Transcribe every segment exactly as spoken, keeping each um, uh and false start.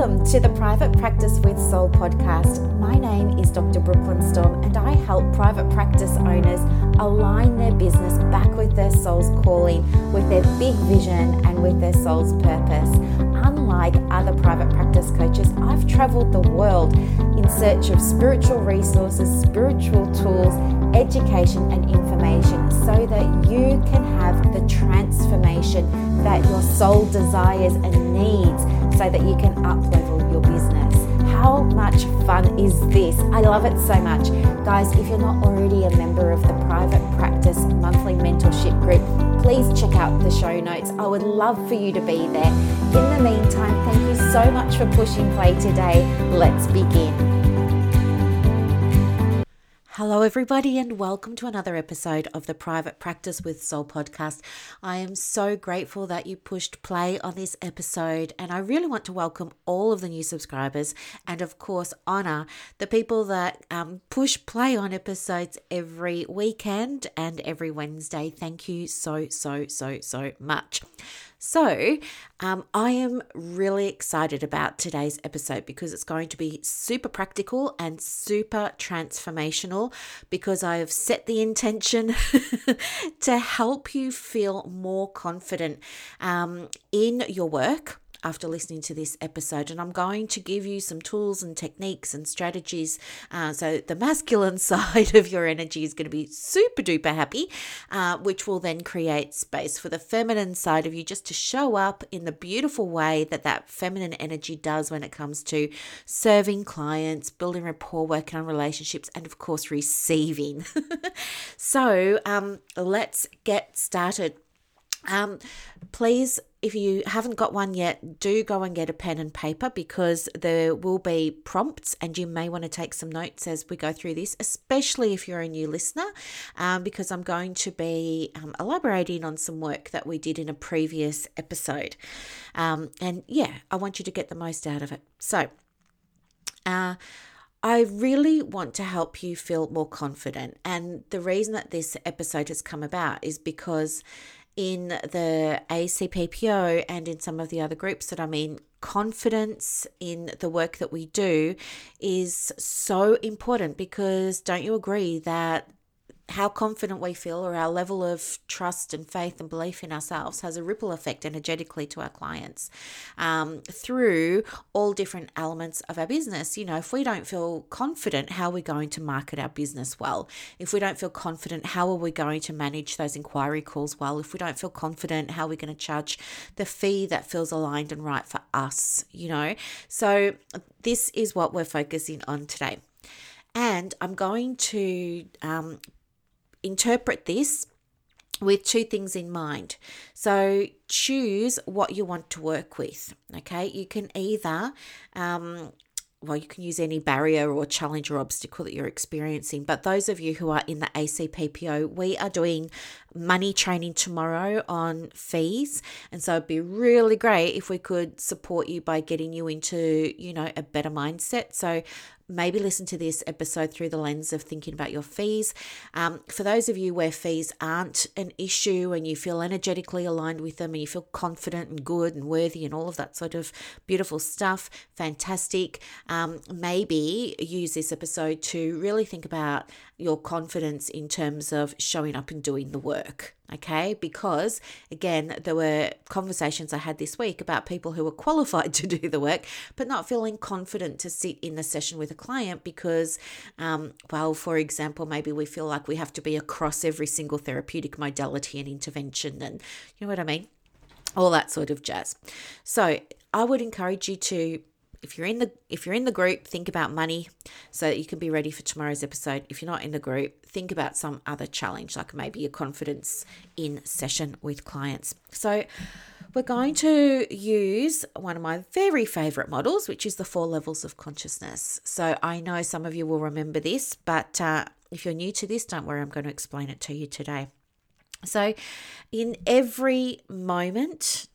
Welcome to the Private Practice with Soul podcast. My name is Doctor Brooklyn Storm and I help private practice owners align their business back with their soul's calling, with their big vision and with their soul's purpose. Unlike other private practice coaches, I've traveled the world in search of spiritual resources, spiritual tools, education and information so that you can have the transformation that your soul desires and needs so that you can up-level your business. How much fun is this? I love it so much. Guys, if you're not already a member of the Private Practice Monthly Mentorship Group, please check out the show notes. I would love for you to be there. In the meantime, thank you so much for pushing play today. Let's begin. Hello everybody and welcome to another episode of the Private Practice with Soul podcast. I am so grateful that you pushed play on this episode, and I really want to welcome all of the new subscribers and of course honor the people that um, push play on episodes every weekend and every Wednesday. Thank you so, so, so, so much. So um, I am really excited about today's episode because it's going to be super practical and super transformational, because I have set the intention to help you feel more confident um, in your work after listening to this episode. And I'm going to give you some tools and techniques and strategies. Uh, so the masculine side of your energy is going to be super duper happy, uh, which will then create space for the feminine side of you just to show up in the beautiful way that that feminine energy does when it comes to serving clients, building rapport, working on relationships, and of course receiving. So um, let's get started. Um, please, if you haven't got one yet, do go and get a pen and paper, because there will be prompts and you may want to take some notes as we go through this, especially if you're a new listener, um, because I'm going to be um, elaborating on some work that we did in a previous episode. Um, and yeah, I want you to get the most out of it. So, uh, I really want to help you feel more confident. And the reason that this episode has come about is because in the A C P P O and in some of the other groups that I'm in, confidence in the work that we do is so important, because don't you agree that how confident we feel, or our level of trust and faith and belief in ourselves, has a ripple effect energetically to our clients um, through all different elements of our business. You know, if we don't feel confident, how are we going to market our business well? If we don't feel confident, how are we going to manage those inquiry calls well? If we don't feel confident, how are we going to charge the fee that feels aligned and right for us? You know, so this is what we're focusing on today. And I'm going to um, interpret this with two things in mind. So choose what you want to work with. Okay, you can either um, well, you can use any barrier or challenge or obstacle that you're experiencing. But those of you who are in the A C P P O, we are doing money training tomorrow on fees. And so it'd be really great if we could support you by getting you into, you know, a better mindset. So maybe listen to this episode through the lens of thinking about your fees. Um, for those of you where fees aren't an issue and you feel energetically aligned with them and you feel confident and good and worthy and all of that sort of beautiful stuff, fantastic. Um, maybe use this episode to really think about your confidence in terms of showing up and doing the work. Okay, because again, there were conversations I had this week about people who were qualified to do the work, but not feeling confident to sit in the session with a client because, um, well, for example, maybe we feel like we have to be across every single therapeutic modality and intervention, and you know what I mean? All that sort of jazz. So I would encourage you to, If you're in the if you're in the group, think about money so that you can be ready for tomorrow's episode. If you're not in the group, think about some other challenge, like maybe your confidence in session with clients. So we're going to use one of my very favorite models, which is the four levels of consciousness. So I know some of you will remember this, but uh, if you're new to this, don't worry, I'm going to explain it to you today. So in every moment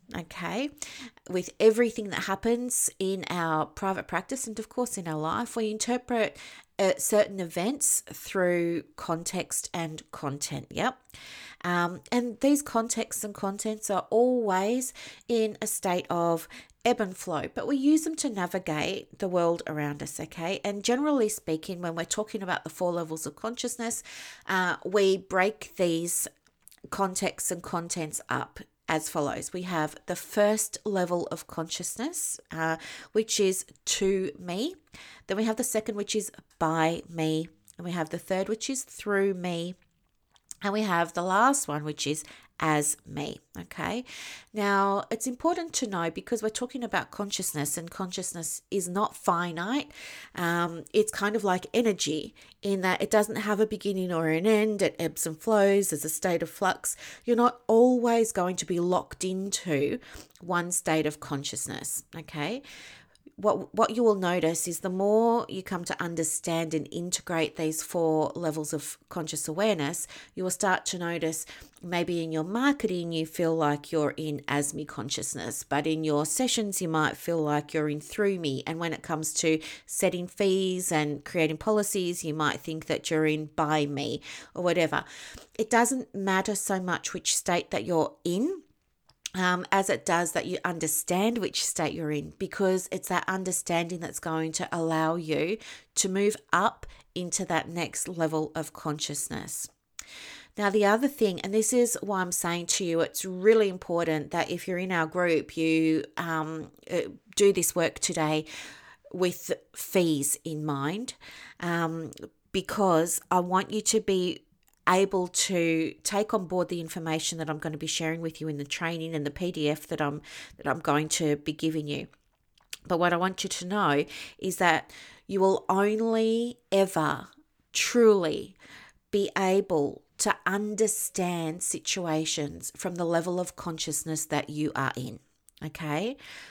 okay? With everything that happens in our private practice and, of course, in our life, we interpret uh, certain events through context and content, yep. Um, and these contexts and contents are always in a state of ebb and flow, but we use them to navigate the world around us, okay? And generally speaking, when we're talking about the four levels of consciousness, uh, we break these contexts and contents up as follows. We have the first level of consciousness, uh, which is to me. Then we have the second, which is by me. And we have the third, which is through me. And we have the last one, which is as me, okay? Now, it's important to know, because we're talking about consciousness, and consciousness is not finite. Um, it's kind of like energy, in that it doesn't have a beginning or an end. It ebbs and flows. There's a state of flux. You're not always going to be locked into one state of consciousness, okay? What what you will notice is the more you come to understand and integrate these four levels of conscious awareness, you will start to notice maybe in your marketing you feel like you're in as me consciousness, but in your sessions you might feel like you're in through me. And when it comes to setting fees and creating policies, you might think that you're in by me or whatever. It doesn't matter so much which state that you're in, Um, as it does that you understand which state you're in, because it's that understanding that's going to allow you to move up into that next level of consciousness. Now, the other thing, and this is why I'm saying to you, it's really important that if you're in our group, you um, do this work today with fees in mind, um, because I want you to be able to take on board the information that I'm going to be sharing with you in the training and the P D F that I'm that I'm going to be giving you. But what I want you to know is that you will only ever truly be able to understand situations from the level of consciousness that you are in. Okay?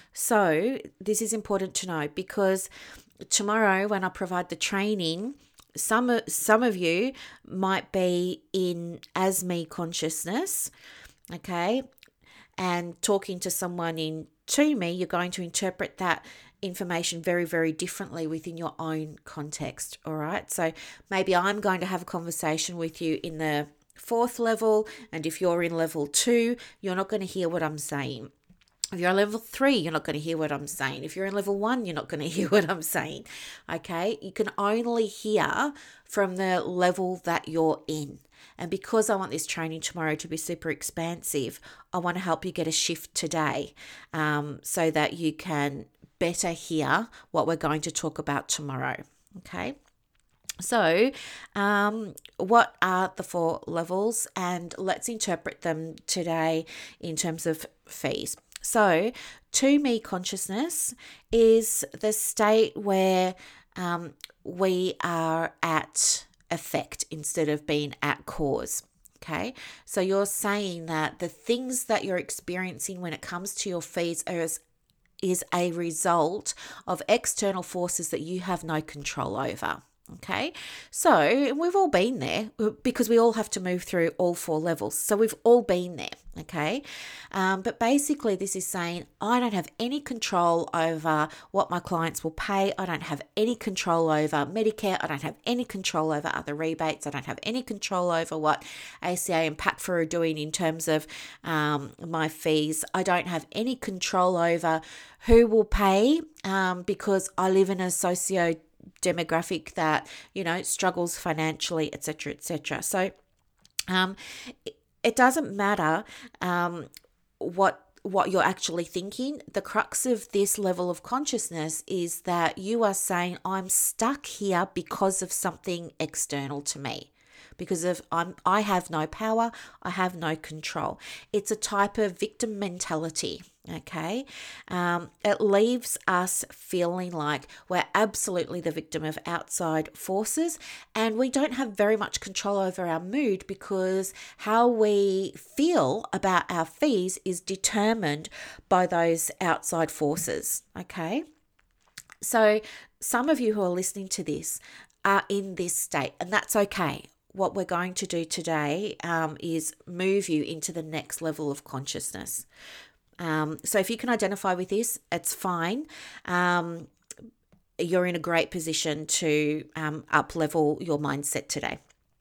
So this is important to know, because tomorrow when I provide the training, Some some of you might be in as me consciousness, okay, and talking to someone in to me, you're going to interpret that information very, very differently within your own context, all right? So maybe I'm going to have a conversation with you in the fourth level, and if you're in level two, you're not going to hear what I'm saying. If you're on level three, you're not going to hear what I'm saying. If you're in level one, you're not going to hear what I'm saying. Okay? You can only hear from the level that you're in. And because I want this training tomorrow to be super expansive, I want to help you get a shift today, um, so that you can better hear what we're going to talk about tomorrow. Okay? So, um, what are the four levels? And let's interpret them today in terms of fees. So, to me, consciousness is the state where um, we are at effect instead of being at cause. Okay, so you're saying that the things that you're experiencing when it comes to your fees are as, is a result of external forces that you have no control over. Okay, so we've all been there, because we all have to move through all four levels. So we've all been there. Okay, um, but basically this is saying I don't have any control over what my clients will pay. I don't have any control over Medicare. I don't have any control over other rebates. I don't have any control over what A C A and P A C F A are doing in terms of um, my fees. I don't have any control over who will pay, um, because I live in a socio demographic that, you know, struggles financially, et cetera, et cetera. So um, it, it doesn't matter um, what what you're actually thinking. The crux of this level of consciousness is that you are saying, I'm stuck here because of something external to me. Because of I'm, I have no power, I have no control. It's a type of victim mentality, okay? Um, it leaves us feeling like we're absolutely the victim of outside forces, and we don't have very much control over our mood, because how we feel about our fees is determined by those outside forces, okay? So some of you who are listening to this are in this state, and that's okay. What we're going to do today um, is move you into the next level of consciousness. Um, so if you can identify with this, it's fine. Um, you're in a great position to um, up level your mindset today.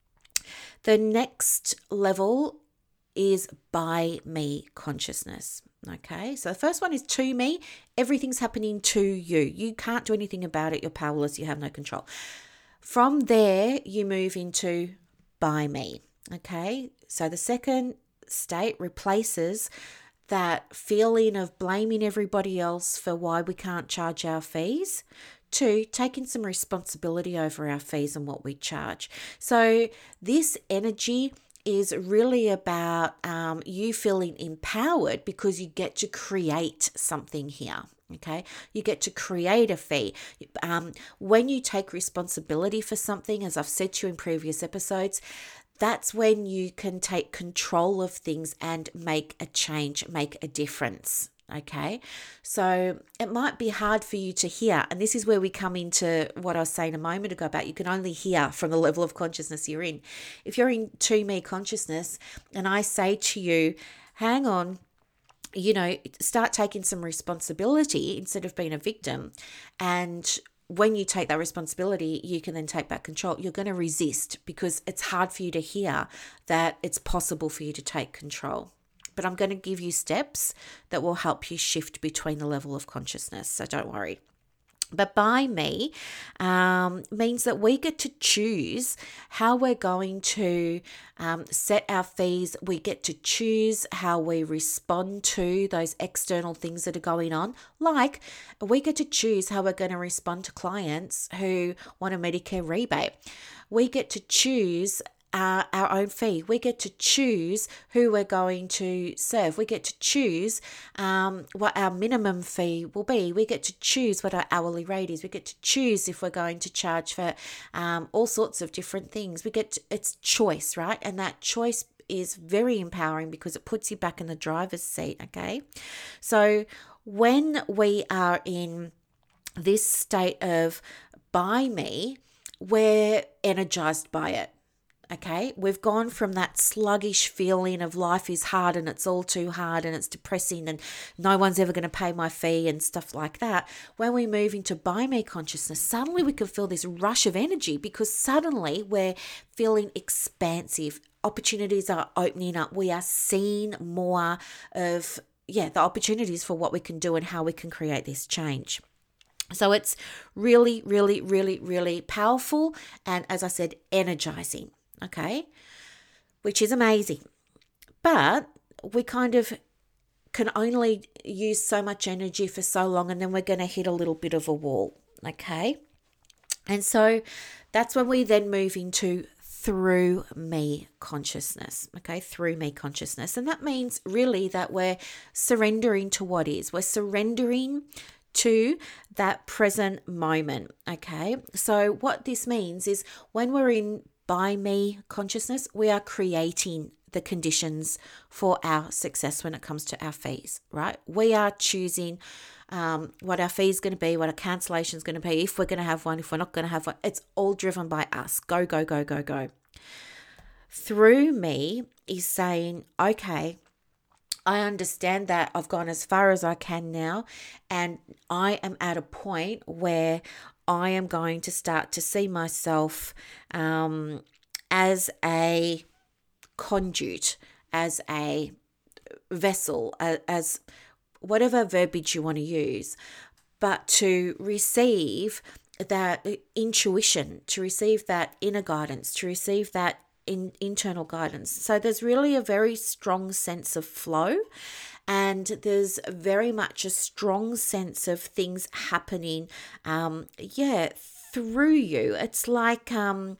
The next level is by me consciousness. Okay, so the first one is to me. Everything's happening to you. You can't do anything about it. You're powerless. You have no control. From there, you move into by me. Okay, so the second state replaces that feeling of blaming everybody else for why we can't charge our fees to taking some responsibility over our fees and what we charge. So this energy is really about um, you feeling empowered because you get to create something here. Okay, you get to create a fee. Um, when you take responsibility for something, as I've said to you in previous episodes, that's when you can take control of things and make a change, make a difference. Okay, so it might be hard for you to hear, and this is where we come into what I was saying a moment ago about you can only hear from the level of consciousness you're in. If you're in to me consciousness and I say to you, hang on, you know, start taking some responsibility instead of being a victim, and when you take that responsibility, you can then take back control. You're going to resist because it's hard for you to hear that it's possible for you to take control. But I'm going to give you steps that will help you shift between the level of consciousness. So don't worry. But by me um, means that we get to choose how we're going to um, set our fees. We get to choose how we respond to those external things that are going on. Like we get to choose how we're going to respond to clients who want a Medicare rebate. We get to choose Uh, our own fee. We get to choose who we're going to serve. We get to choose um, what our minimum fee will be. We get to choose what our hourly rate is. We get to choose if we're going to charge for um, all sorts of different things. We get to, it's choice, right? And that choice is very empowering because it puts you back in the driver's seat. Okay, so when we are in this state of by me, we're energized by it. Okay, we've gone from that sluggish feeling of life is hard and it's all too hard and it's depressing and no one's ever going to pay my fee and stuff like that. When we move into by me consciousness, suddenly we can feel this rush of energy because suddenly we're feeling expansive. Opportunities are opening up. We are seeing more of, yeah, the opportunities for what we can do and how we can create this change. So it's really, really, really, really powerful and, as I said, energizing. Okay, which is amazing. But we kind of can only use so much energy for so long and then we're going to hit a little bit of a wall. Okay, and so that's when we then move into through me consciousness. Okay, through me consciousness. And that means really that we're surrendering to what is. We're surrendering to that present moment. Okay, so what this means is when we're in by me consciousness, we are creating the conditions for our success when it comes to our fees, right? We are choosing um, what our fee is going to be, what our cancellation is going to be, if we're going to have one, if we're not going to have one. It's all driven by us. Go, go, go, go, go. Through me is saying, okay, I understand that I've gone as far as I can now, and I am at a point where I am going to start to see myself um, as a conduit, as a vessel, as, as whatever verbiage you want to use, but to receive that intuition, to receive that inner guidance, to receive that in internal guidance. So there's really a very strong sense of flow, and there's very much a strong sense of things happening, um, yeah, through you. It's like um,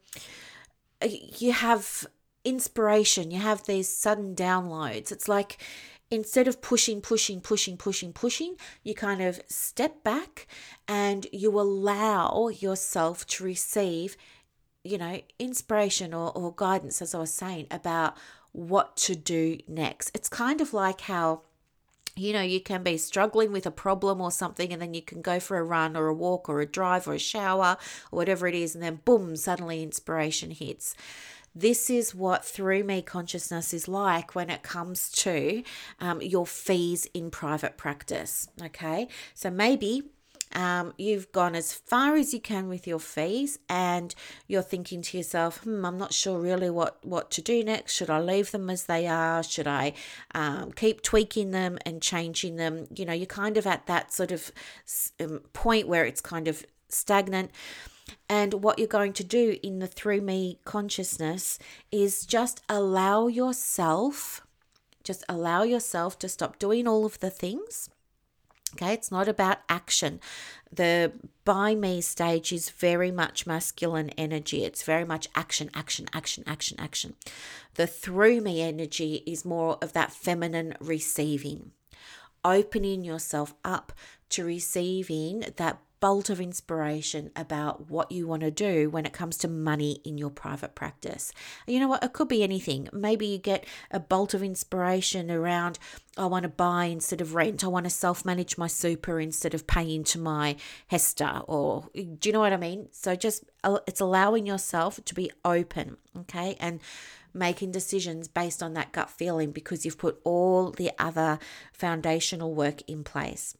you have inspiration, you have these sudden downloads. It's like instead of pushing, pushing, pushing, pushing, pushing, you kind of step back and you allow yourself to receive, you know, inspiration or, or guidance, as I was saying, about what to do next. It's kind of like how, you know, you can be struggling with a problem or something, and then you can go for a run or a walk or a drive or a shower or whatever it is, and then boom, suddenly inspiration hits. This is what Through Me consciousness is like when it comes to um, your fees in private practice. Okay, so maybe Um, you've gone as far as you can with your fees and you're thinking to yourself, hmm, I'm not sure really what, what to do next. Should I leave them as they are? Should I um, keep tweaking them and changing them? You know, you're kind of at that sort of um, point where it's kind of stagnant. And what you're going to do in the Through Me consciousness is just allow yourself, just allow yourself to stop doing all of the things. Okay, it's not about action. The By Me stage is very much masculine energy. It's very much action, action, action, action, action. The Through Me energy is more of that feminine receiving, opening yourself up to receiving that bolt of inspiration about what you want to do when it comes to money in your private practice. You know what? It could be anything. Maybe you get a bolt of inspiration around, I want to buy instead of rent. I want to self-manage my super instead of paying to my Hester. Or do you know what I mean? So just it's allowing yourself to be open, okay, and making decisions based on that gut feeling because you've put all the other foundational work in place.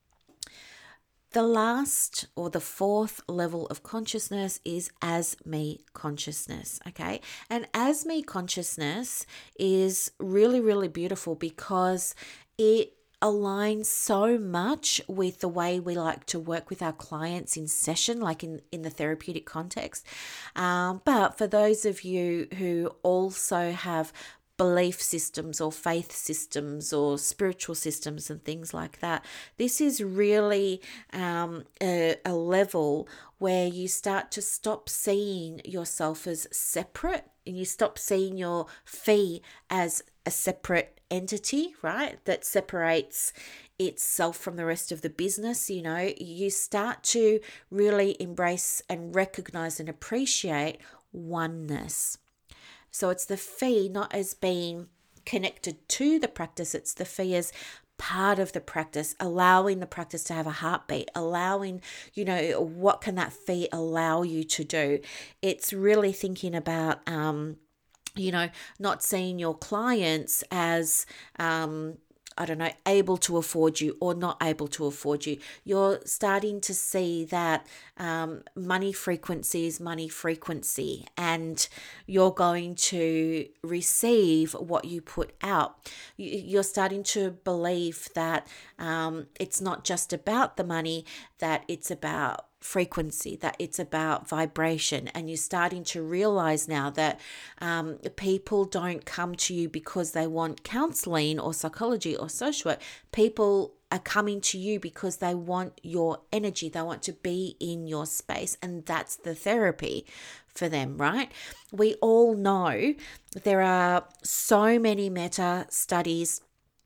The last or the fourth level of consciousness is as me consciousness, okay? And as me consciousness is really, really beautiful because it aligns so much with the way we like to work with our clients in session, like in, in the therapeutic context. Um, but for those of you who also have belief systems or faith systems or spiritual systems and things like that, this is really um, a, a level where you start to stop seeing yourself as separate and you stop seeing your fee as a separate entity, right, that separates itself from the rest of the business. You know, you start to really embrace and recognize and appreciate oneness. So it's the fee not as being connected to the practice, it's the fee as part of the practice, allowing the practice to have a heartbeat, allowing, you know, what can that fee allow you to do? It's really thinking about, um, you know, not seeing your clients as, um, I don't know, able to afford you or not able to afford you. You're starting to see that um, money frequency is money frequency, and you're going to receive what you put out. You're starting to believe that um, it's not just about the money, that it's about frequency, that it's about vibration. And you're starting to realize now that um, people don't come to you because they want counseling or psychology or social work. People are coming to you because they want your energy. They want to be in your space, and that's the therapy for them, right? We all know there are so many meta studies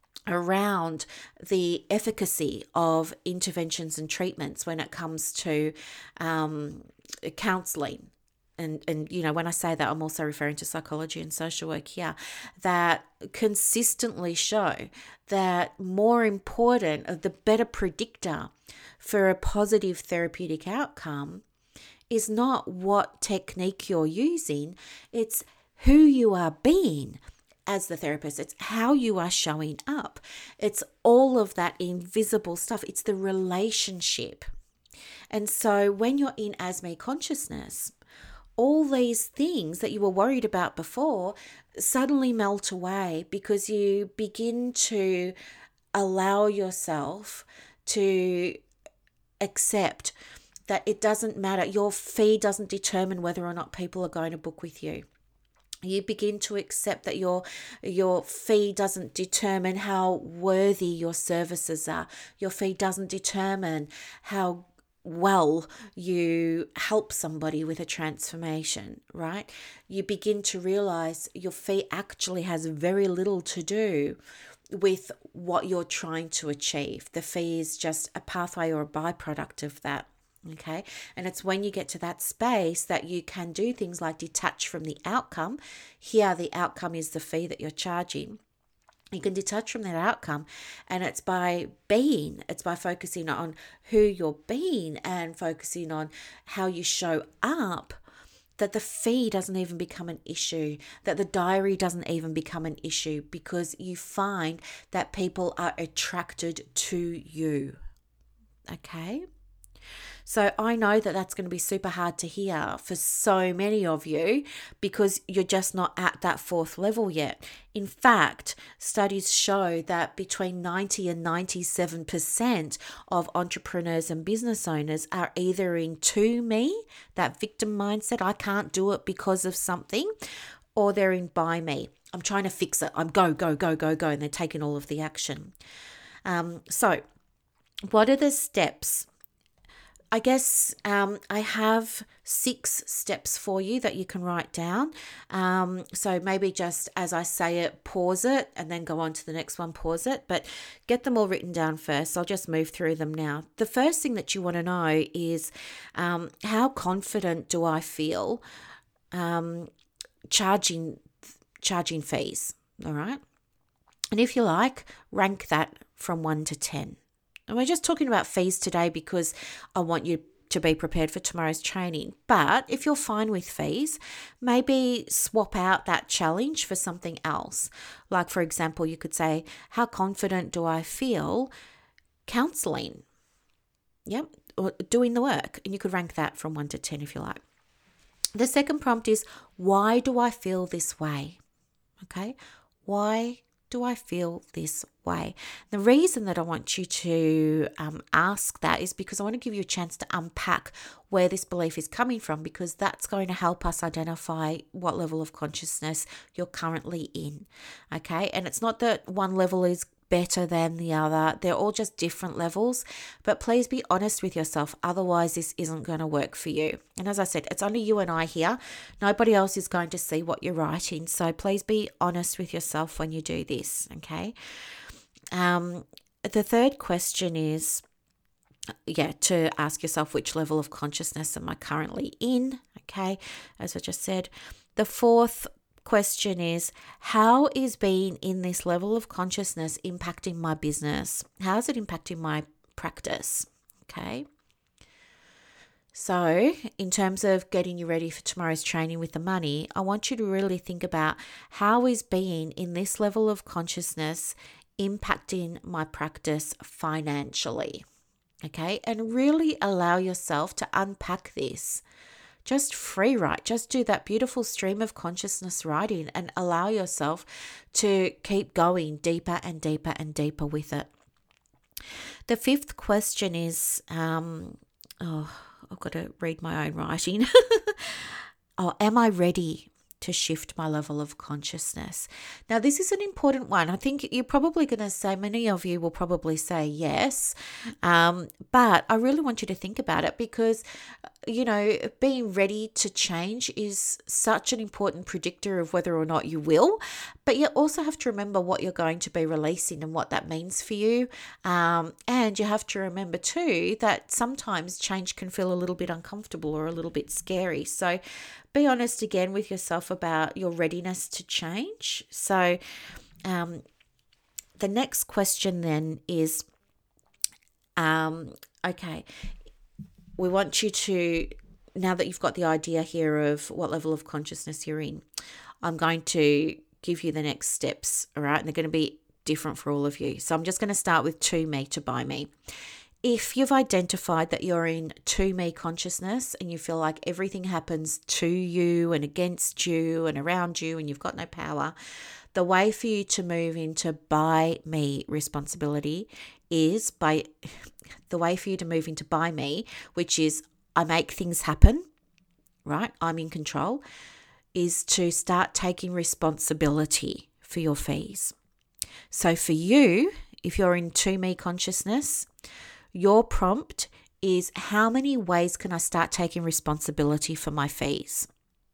around the efficacy of interventions and treatments when it comes to um, counseling. And, and, you know, when I say that, I'm also referring to psychology and social work here, that consistently show that more important, the better predictor for a positive therapeutic outcome is not what technique you're using, it's who you are being as the therapist. It's how you are showing up. It's all of that invisible stuff. It's the relationship. And so when you're in as me consciousness, all these things that you were worried about before suddenly melt away because you begin to allow yourself to accept that it doesn't matter. Your fee doesn't determine whether or not people are going to book with you. You begin to accept that your your fee doesn't determine how worthy your services are. Your fee doesn't determine how well you help somebody with a transformation, right? You begin to realize your fee actually has very little to do with what you're trying to achieve. The fee is just a pathway or a byproduct of that. Okay. And it's when you get to that space that you can do things like detach from the outcome. Here, the outcome is the fee that you're charging. You can detach from that outcome, and it's by being, it's by focusing on who you're being and focusing on how you show up that the fee doesn't even become an issue, that the diary doesn't even become an issue, because you find that people are attracted to you. Okay? So I know that that's going to be super hard to hear for so many of you, because you're just not at that fourth level yet. In fact, studies show that between ninety and ninety-seven percent of entrepreneurs and business owners are either in to me, that victim mindset, I can't do it because of something, or they're in by me. I'm trying to fix it. I'm go, go, go, go, go, and they're taking all of the action. Um, so what are the steps? I guess um, I have six steps for you that you can write down. Um, so maybe just as I say it, pause it and then go on to the next one, pause it. But get them all written down first. I'll just move through them now. The first thing that you want to know is um, how confident do I feel um, charging charging fees, all right? And if you like, rank that from one to ten. And we're just talking about fees today because I want you to be prepared for tomorrow's training. But if you're fine with fees, maybe swap out that challenge for something else. Like, for example, you could say, how confident do I feel counseling? Yep, or doing the work. And you could rank that from one to ten if you like. The second prompt is, why do I feel this way? Okay, why do I feel this way? The reason that I want you to um, ask that is because I want to give you a chance to unpack where this belief is coming from, because that's going to help us identify what level of consciousness you're currently in. Okay, and it's not that one level is better than the other. They're all just different levels, but please be honest with yourself. Otherwise, this isn't going to work for you. And as I said, it's only you and I here. Nobody else is going to see what you're writing. So please be honest with yourself when you do this. Okay. Um, the third question is, yeah, to ask yourself, which level of consciousness am I currently in? Okay. As I just said. The fourth question is, how is being in this level of consciousness impacting my business? How is it impacting my practice? Okay. So in terms of getting you ready for tomorrow's training with the money, I want you to really think about, how is being in this level of consciousness impacting my practice financially? Okay. And really allow yourself to unpack this. Just free write, just do that beautiful stream of consciousness writing and allow yourself to keep going deeper and deeper and deeper with it. The fifth question is, um, oh, I've got to read my own writing. Oh, am I ready to shift my level of consciousness? Now, this is an important one. I think you're probably going to say, many of you will probably say yes, um, but I really want you to think about it, because, you know, being ready to change is such an important predictor of whether or not you will, but you also have to remember what you're going to be releasing and what that means for you. Um, and you have to remember too that sometimes change can feel a little bit uncomfortable or a little bit scary. So be honest again with yourself about your readiness to change. So um, the next question then is, um, okay, we want you to, now that you've got the idea here of what level of consciousness you're in, I'm going to give you the next steps, all right? And they're going to be different for all of you. So I'm just going to start with to me, to by me. If you've identified that you're in to me consciousness and you feel like everything happens to you and against you and around you and you've got no power, the way for you to move into by me responsibility is by the way for you to move into by me, which is I make things happen, right? I'm in control, is to start taking responsibility for your fees. So for you, if you're in to me consciousness, your prompt is, how many ways can I start taking responsibility for my fees?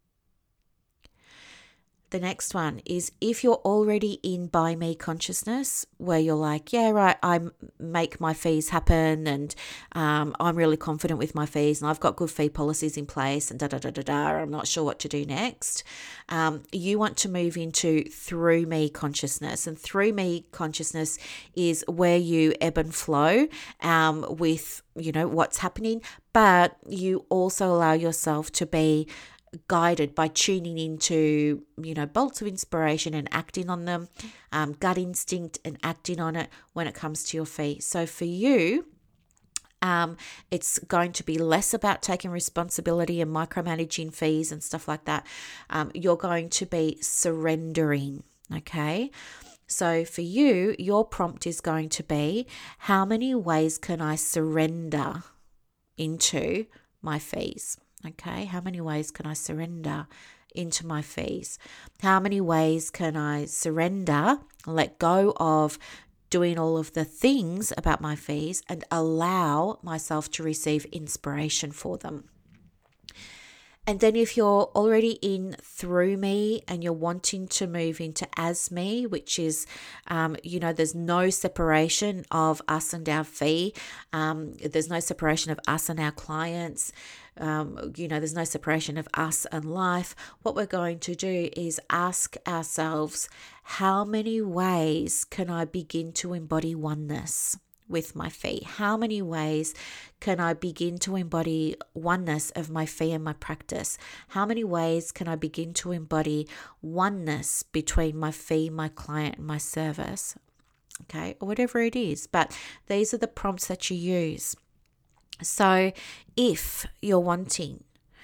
The next one is, if you're already in by me consciousness, where you're like, yeah, right, I make my fees happen and um, I'm really confident with my fees and I've got good fee policies in place and da da da da da, I'm not sure what to do next. Um, you want to move into through me consciousness, and through me consciousness is where you ebb and flow um, with, you know, what's happening, but you also allow yourself to be guided by tuning into, you know, bolts of inspiration and acting on them, um, gut instinct and acting on it when it comes to your fee. So for you, Um, it's going to be less about taking responsibility and micromanaging fees and stuff like that. Um, you're going to be surrendering, okay? So for you, your prompt is going to be, how many ways can I surrender into my fees? Okay, how many ways can I surrender into my fees? How many ways can I surrender, let go of doing all of the things about my fees and allow myself to receive inspiration for them? And then if you're already in through me and you're wanting to move into as me, which is, um, you know, there's no separation of us and our fee. Um, there's no separation of us and our clients. Um, you know, there's no separation of us and life. What we're going to do is ask ourselves, how many ways can I begin to embody oneness with my fee? How many ways can I begin to embody oneness of my fee and my practice? How many ways can I begin to embody oneness between my fee, my client, and my service? Okay, or whatever it is. But these are the prompts that you use. So if you're wanting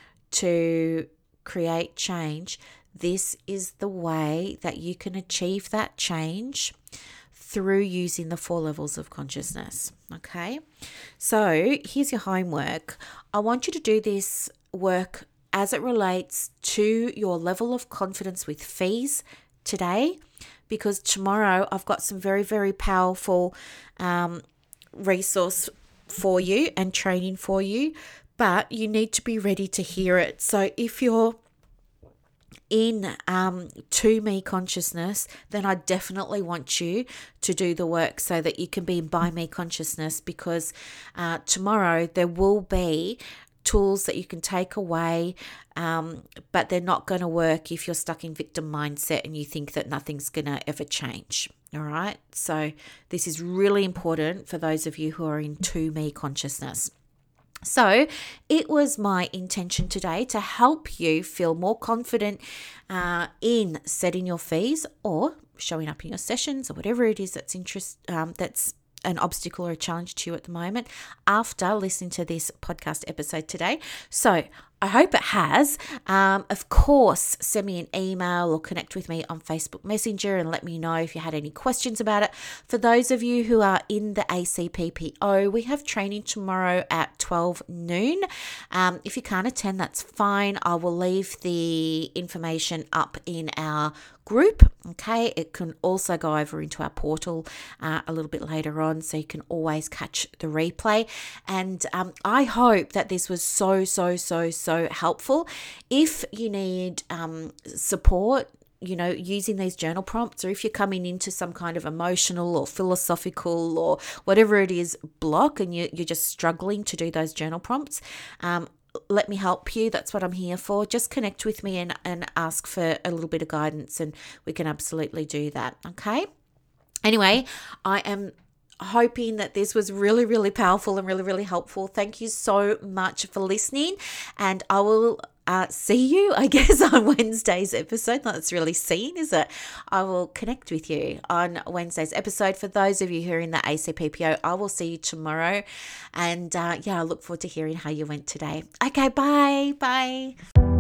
to create change, this is the way that you can achieve that change through using the four levels of consciousness. Okay, so here's your homework. I want you to do this work as it relates to your level of confidence with fees today, because tomorrow I've got some very, very powerful um, resource for you and training for you, but you need to be ready to hear it. So if you're in um, to me consciousness, then I definitely want you to do the work so that you can be in by me consciousness, because uh, tomorrow there will be tools that you can take away, um, but they're not going to work if you're stuck in victim mindset and you think that nothing's going to ever change. All right. So this is really important for those of you who are in to me consciousness. So it was my intention today to help you feel more confident uh, in setting your fees or showing up in your sessions or whatever it is that's interest um, that's an obstacle or a challenge to you at the moment after listening to this podcast episode today. So I hope it has. Um, of course, send me an email or connect with me on Facebook Messenger and let me know if you had any questions about it. For those of you who are in the A C P P O, we have training tomorrow at twelve noon. Um, if you can't attend, that's fine. I will leave the information up in our group. Okay, it can also go over into our portal uh, a little bit later on, so you can always catch the replay. And um, I hope that this was so, so, so, so helpful. If you need um, support, you know, using these journal prompts, or if you're coming into some kind of emotional or philosophical or whatever it is block and you, you're just struggling to do those journal prompts, um, let me help you. That's what I'm here for. Just connect with me and, and ask for a little bit of guidance and we can absolutely do that. Okay. Anyway, I am hoping that this was really, really powerful and really, really helpful. Thank you so much for listening, and I will uh, see you, I guess, on Wednesday's episode. Not that's really seen, is it? I will connect with you on Wednesday's episode. For those of you who are in the A C P P O, I will see you tomorrow, and uh, yeah, I look forward to hearing how you went today. Okay, bye, bye.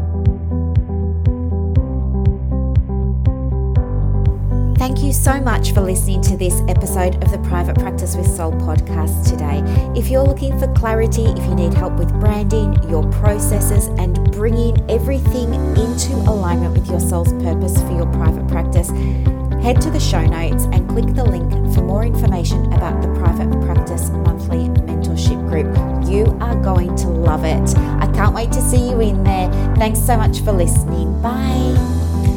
Thank you so much for listening to this episode of the Private Practice with Soul podcast today. If you're looking for clarity, if you need help with branding, your processes, and bringing everything into alignment with your soul's purpose for your private practice, head to the show notes and click the link for more information about the Private Practice Monthly Mentorship Group. You are going to love it. I can't wait to see you in there. Thanks so much for listening. Bye.